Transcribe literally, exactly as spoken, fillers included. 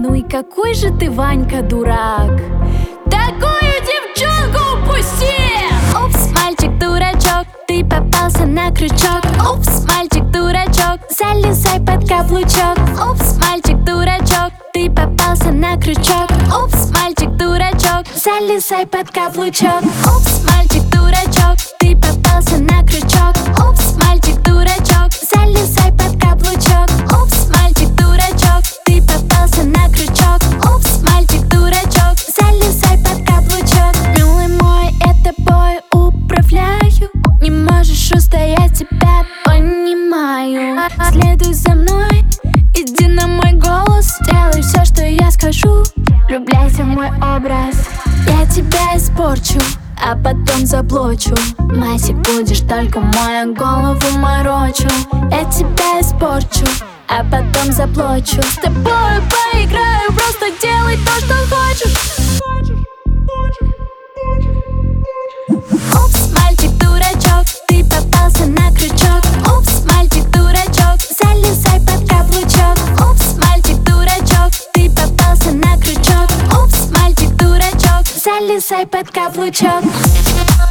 Ну и какой же ты, Ванька, дурак, такую девчонку упустил! Упс, мальчик-дурачок, ты попался на крючок. Упс, мальчик-дурачок, залезай под каблучок. Упс, мальчик-дурачок, ты попался на крючок. Упс, мальчик-дурачок, залезай под каблучок. Упс, мальчик-дурачок, ты попался на крючок. Упс, мальчик-дурачок, залезай под каблучок. Упс, мальчик-дурачок, ты попался на крючок. Упс, мальчик-дурачок, залезай под каблучок. Милый мой, это бой управляю. Не можешь устоять, тебя понимаю. Следуй за мной, иди на мой голос. Делай все, что я скажу. Влюбляйся в мой образ, я тебя испорчу, а потом заблочу. Масик, будешь только мою голову морочу. Я тебя испорчу, а потом заблочу. С тобой поиграю, просто делай то, что хочешь. Упс, мальчик-дурачок, ты попался на крючок. Упс, мальчик-дурачок, залезай под каблучок. Упс, мальчик-дурачок, ты попался на крючок. Упс, мальчик-дурачок, залезай под каблучок.